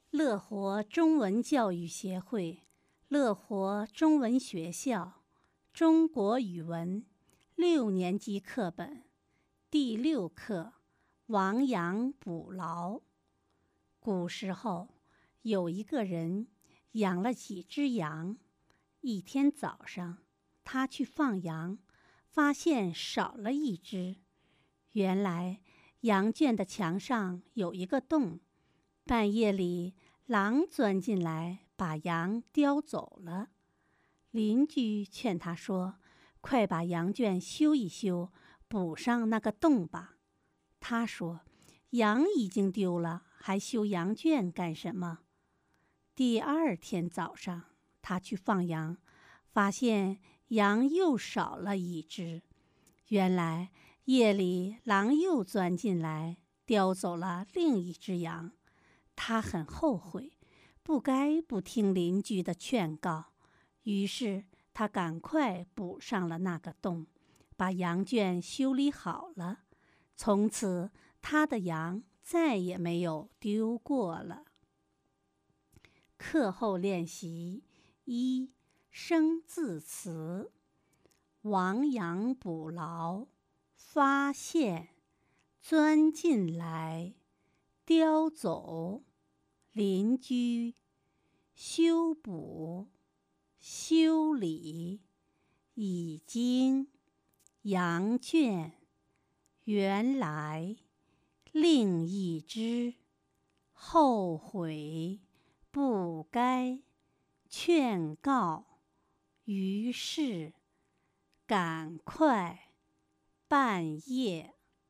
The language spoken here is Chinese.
乐活中文教育协会、乐活中文学校中国语文6年级课本第6课亡羊补牢。古时候，有一个人养了几只羊。一天早上，他去放羊，发现少了一只。原来，羊圈的墙上有一个洞，半夜里狼钻进来，把羊叼走了。邻居劝他说：“快把羊圈修一修，补上那个洞吧。”他说：“羊已经丢了，还修羊圈干什么？”第二天早上，他去放羊，发现羊又少了一只。原来夜里狼又钻进来，叼走了另一只羊。他很后悔，不该不听邻居的劝告，于是他赶快补上了那个洞，把羊圈修理好了。从此，他的羊再也没有丢过了。课后练习1：生字词。亡羊补牢，发现，钻进来，叼走，邻居，修补，修理，已经，羊圈，原来，另一只，后悔，不该，劝告，于是，赶快，半夜。